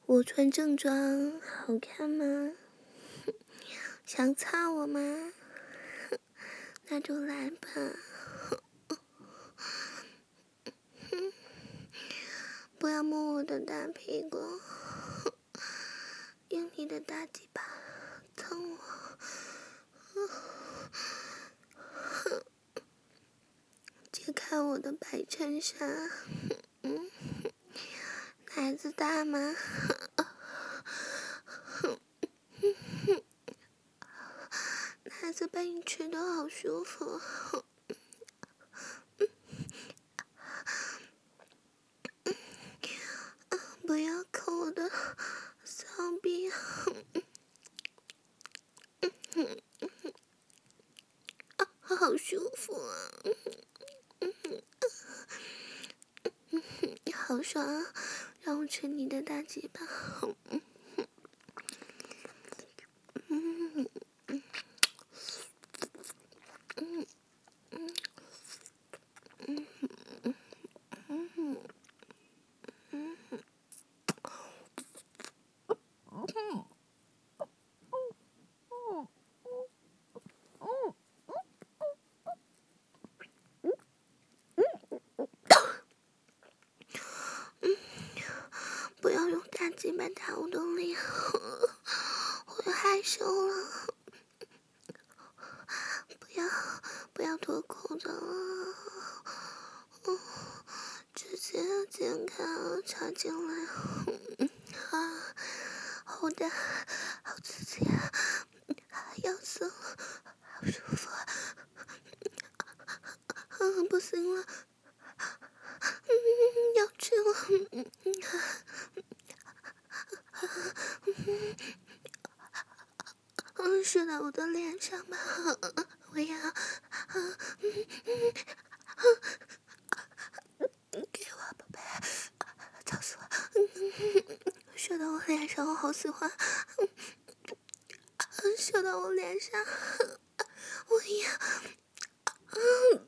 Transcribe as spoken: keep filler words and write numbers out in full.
我穿正装好看吗？想操我吗？那就来吧。不要摸我的大屁股，用你的大鸡巴蹭我，解开我的白衬衫。嗯，奶子大吗？奶子被你吃得好舒服。不要抠我的骚逼，好舒服啊！好爽啊！让我吃你的大鸡巴。嗯嗯嗯嗯嗯嗯嗯嗯。不要用大鸡巴打我的脸，我害羞了。不要不要脱裤子了，嗯，直接剪开了插进来。啊，好大，好刺激啊！要死了，好舒服啊！嗯，不行了，嗯，要去了。嗯嗯嗯，射到我的脸上吧，我要，嗯嗯嗯，给我宝贝，操死我！嗯，射到我脸上，我好喜欢。嗯，射到我脸上，我要，嗯